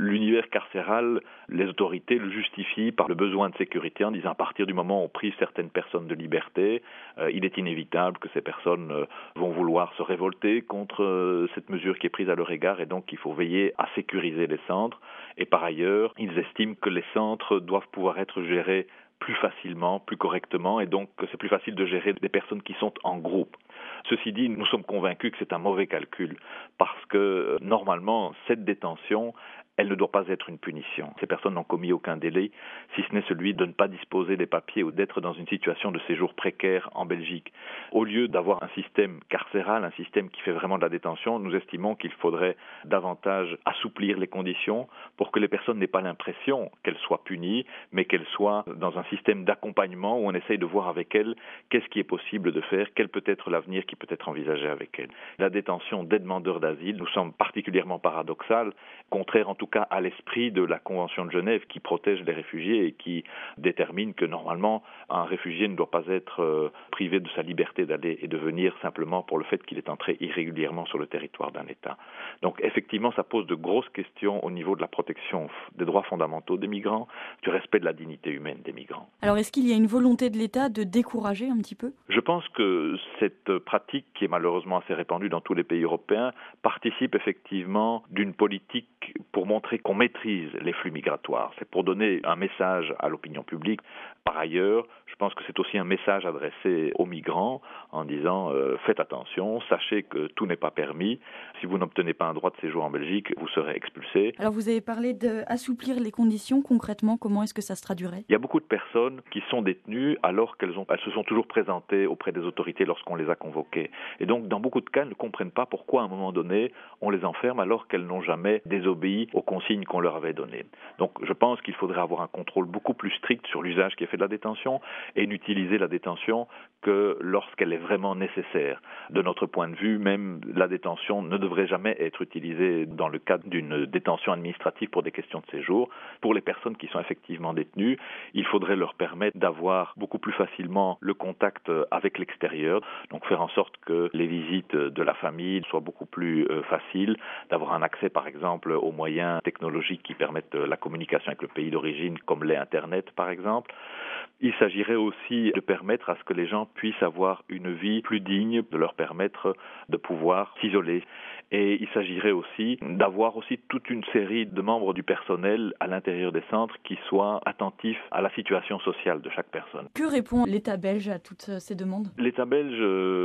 l'univers carcéral, les autorités le justifient par le besoin de sécurité en disant à partir du moment où on prive certaines personnes de liberté, il est inévitable que ces personnes vont vouloir se révolter contre cette mesure qui est prise à leur égard et donc il faut veiller à sécuriser les centres. Et par ailleurs, ils estiment que les centres doivent pouvoir être gérés plus facilement, plus correctement, et donc c'est plus facile de gérer des personnes qui sont en groupe. Ceci dit, nous sommes convaincus que c'est un mauvais calcul, parce que normalement, cette détention, elle ne doit pas être une punition. Ces personnes n'ont commis aucun délit, si ce n'est celui de ne pas disposer des papiers ou d'être dans une situation de séjour précaire en Belgique. Au lieu d'avoir un système carcéral, un système qui fait vraiment de la détention, nous estimons qu'il faudrait davantage assouplir les conditions pour que les personnes n'aient pas l'impression qu'elles soient punies, mais qu'elles soient dans un système d'accompagnement où on essaye de voir avec elles qu'est-ce qui est possible de faire, quel peut être l'avenir qui peut être envisagé avec elles. La détention des demandeurs d'asile nous semble particulièrement paradoxale, contraire en tout cas à l'esprit de la Convention de Genève qui protège les réfugiés et qui détermine que normalement un réfugié ne doit pas être privé de sa liberté d'aller et de venir simplement pour le fait qu'il est entré irrégulièrement sur le territoire d'un État. Donc effectivement, ça pose de grosses questions au niveau de la protection des droits fondamentaux des migrants, du respect de la dignité humaine des migrants. Alors est-ce qu'il y a une volonté de l'État de décourager un petit peu ? Je pense que cette pratique, qui est malheureusement assez répandue dans tous les pays européens, participe effectivement d'une politique pour montrer qu'on maîtrise les flux migratoires. C'est pour donner un message à l'opinion publique. Par ailleurs, je pense que c'est aussi un message adressé aux migrants en disant faites attention, sachez que tout n'est pas permis. Si vous n'obtenez pas un droit de séjour en Belgique, vous serez expulsé. Alors vous avez parlé d'assouplir les conditions. Concrètement, comment est-ce que ça se traduirait ? Il y a beaucoup de personnes qui sont détenues alors qu'elles se sont toujours présentées auprès des autorités lorsqu'on les a convoquées. Et donc, dans beaucoup de cas, elles ne comprennent pas pourquoi, à un moment donné, on les enferme alors qu'elles n'ont jamais désobéi aux consignes qu'on leur avait données. Donc, je pense qu'il faudrait avoir un contrôle beaucoup plus strict sur l'usage qui est fait de la détention et n'utiliser la détention que lorsqu'elle est vraiment nécessaire. De notre point de vue, même la détention ne devrait jamais être utilisée dans le cadre d'une détention administrative pour des questions de séjour. Pour les personnes qui sont effectivement détenues, il faudrait leur permettre d'avoir beaucoup plus facilement le contact avec l'extérieur, donc faire en sorte que les visites de la famille soient beaucoup plus faciles, d'avoir un accès par exemple aux moyens technologiques qui permettent la communication avec le pays d'origine, comme l'est Internet par exemple. Il s'agirait aussi de permettre à ce que les gens puissent avoir une vie plus digne, de leur permettre de pouvoir s'isoler. Et il s'agirait aussi d'avoir aussi toute une série de membres du personnel à l'intérieur des centres qui soient attentifs à la situation sociale de chaque personne. Que répond l'État belge à toutes ces demandes ? L'État belge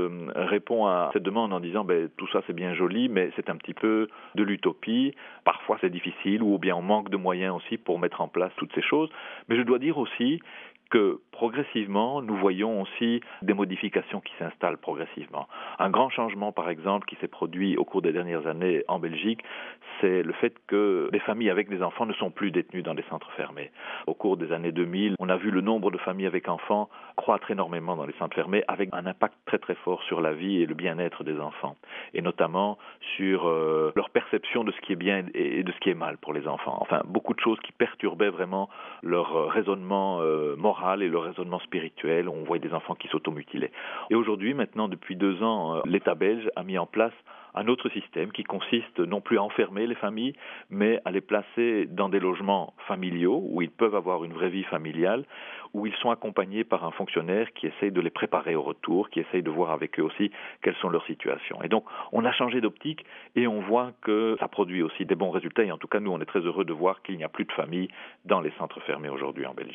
répond à cette demande en disant tout ça c'est bien joli, mais c'est un petit peu de l'utopie. Parfois c'est difficile ou bien on manque de moyens aussi pour mettre en place toutes ces choses. Mais je dois dire aussi que progressivement, nous voyons aussi des modifications qui s'installent progressivement. Un grand changement, par exemple, qui s'est produit au cours des dernières années en Belgique, c'est le fait que les familles avec des enfants ne sont plus détenues dans des centres fermés. Au cours des années 2000, on a vu le nombre de familles avec enfants croître énormément dans les centres fermés, avec un impact très très fort sur la vie et le bien-être des enfants, et notamment sur leur perception de ce qui est bien et de ce qui est mal pour les enfants. Enfin, beaucoup de choses qui perturbaient vraiment leur raisonnement moral et le raisonnement spirituel. On voit des enfants qui s'automutilaient. Et aujourd'hui, maintenant, depuis 2 ans, l'État belge a mis en place un autre système qui consiste non plus à enfermer les familles, mais à les placer dans des logements familiaux où ils peuvent avoir une vraie vie familiale, où ils sont accompagnés par un fonctionnaire qui essaye de les préparer au retour, qui essaye de voir avec eux aussi quelles sont leurs situations. Et donc, on a changé d'optique et on voit que ça produit aussi des bons résultats. Et en tout cas, nous, on est très heureux de voir qu'il n'y a plus de familles dans les centres fermés aujourd'hui en Belgique.